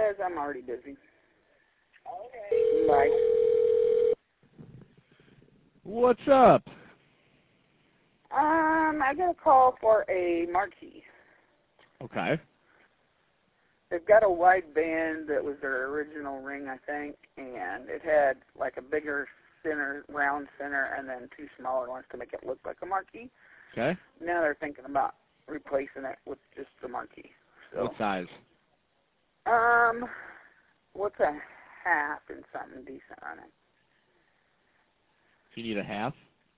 because I'm already busy. Okay. Bye. What's up? I got a call for a marquee. Okay. They've got a wide band that was their original ring, I think, and it had like a bigger center, round center, and then two smaller ones to make it look like a marquee. Okay. Now they're thinking about replacing it with just the marquee. So, What size? what's a half and something decent on it? If you need a half?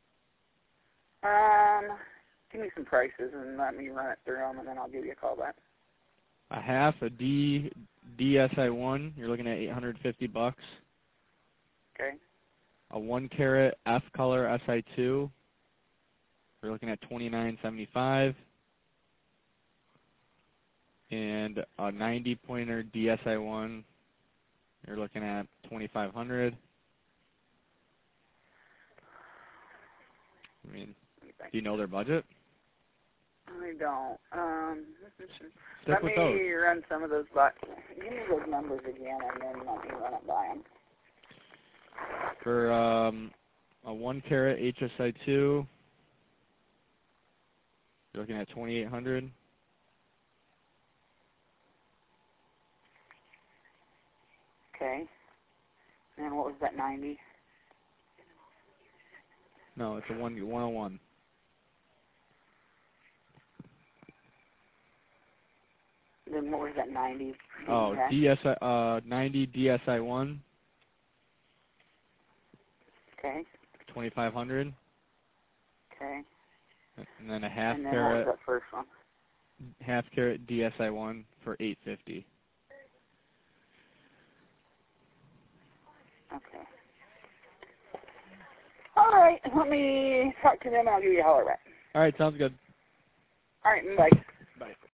Give me some prices and let me run it through them, and then I'll give you a call back. A half, a DSI-1, you're looking at $850. Okay. A 1 carat F color SI2, you're looking at $29.75. And a 90 pointer DSI-1, you're looking at $2,500. I mean, do you know their budget? I don't. Stick Let with me those. run some of those by. Give me those numbers again, and then let me run it by them. For a 1 carat HSI2, you're looking at $2,800. Okay. And what was that, 90? No, it's a 101. Then what was that, 90? Oh, Okay. DSI 90 DSI1, Okay. 2,500. Okay. And then a half And then carat, what was that first one? half carat DSI1 for $850. Okay. All right. Let me talk to them, and I'll give you a holler back. All right, sounds good. All right. Bye. Bye.